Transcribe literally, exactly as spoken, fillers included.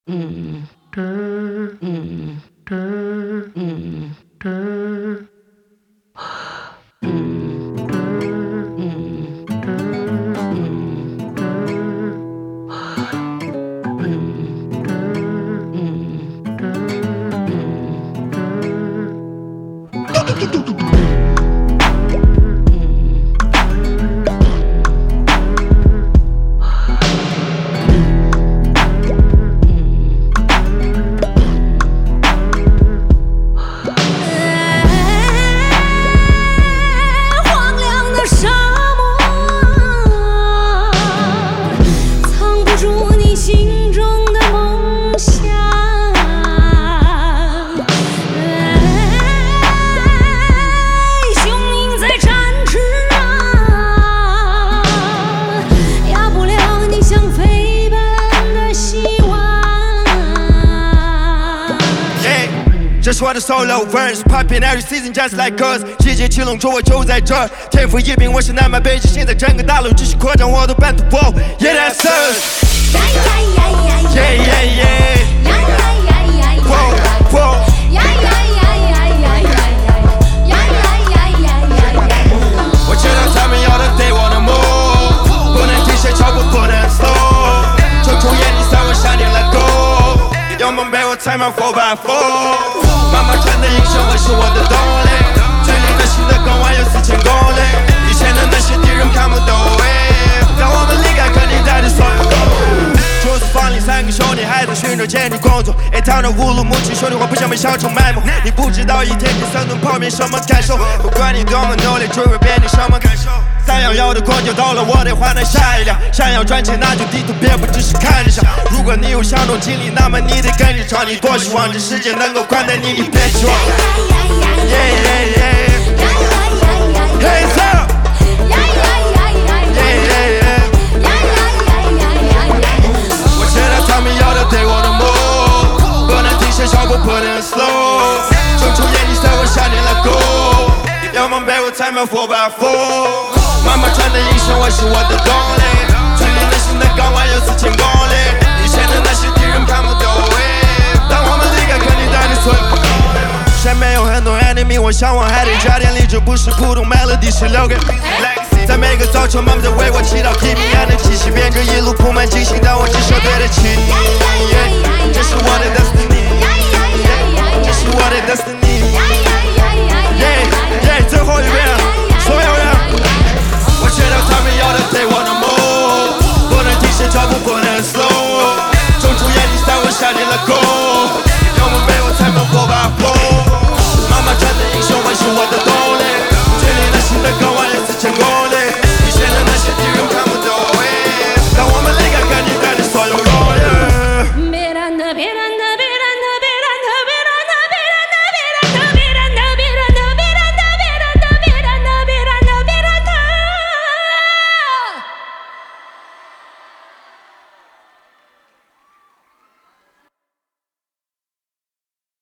嗯嗯嗯嗯嗯嗯这是我的 solo verse Popping every season just like us 季节七龙珠我就在这儿天赋异禀我是南蛮北京现在整个大陆继续扩张我的版图 Wow Yeah that's us Yeah yeah yeah Wow wow我知道他们要的对我的梦不能停下脚步不能 slow 抽出眼里散我闪电 Let go 有梦被我踩满 four by four妈妈传的英雄会是我的动力距离的新的港湾有四千公里以前的那些敌人看不懂当我们离开肯定带着所有竹子房里三个兄弟还在寻找坚定工作一趟的乌鲁木齐兄弟我不想被小丑埋没你不知道一天吃三顿泡面什么感受不管你多么努力追会变你什么感受三幺幺的公交到了我得换成下一辆想要赚钱那就低头别不只是看着想如果你有相同经历那么你得跟着唱你多希望这世界能够宽待你你别失望 Yeah yeah yeah Hands up Yeah yeah yeah 我知道他们要的对我的梦不能停下脚步不能 slow 抽出眼睛在我下面 Let go 要梦被我踩满 four by four妈妈传的英雄我是我的动力距离的新的港湾有四千公里以前的那些敌人看不懂当我们离开肯定带你存身边有很多 enemy 我向往海底加点力这不是普通 melody 是留给 legacy 在每个早晨妈妈在为我祈祷 Keep me 还能继续变着一路铺满惊喜但我只是